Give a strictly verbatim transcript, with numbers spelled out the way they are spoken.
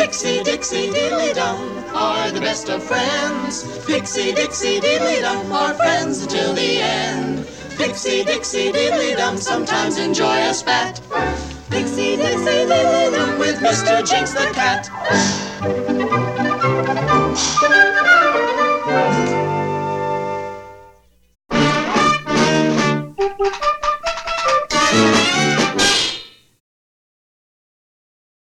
Pixie, Dixie, Diddly Dum are the best of friends. Pixie, Dixie, Diddly Dum are friends until the end. Pixie, Dixie, Diddly Dum sometimes enjoy a spat. Pixie, Dixie, Diddly Dum with Mister Jinx the cat.